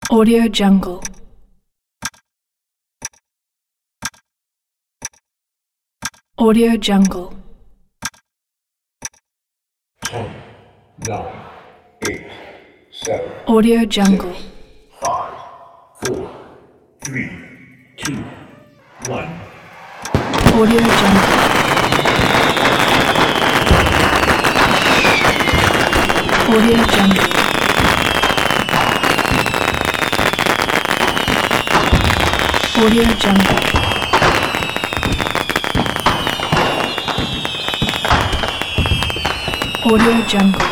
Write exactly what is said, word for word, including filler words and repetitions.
Audio Jungle. Audio Jungle. ten, nine, eight, seven, Audio Jungle. six, five, four, three, two, one. Audio Jungle. Audio Jungle. Audio Jungle. Audio Jungle.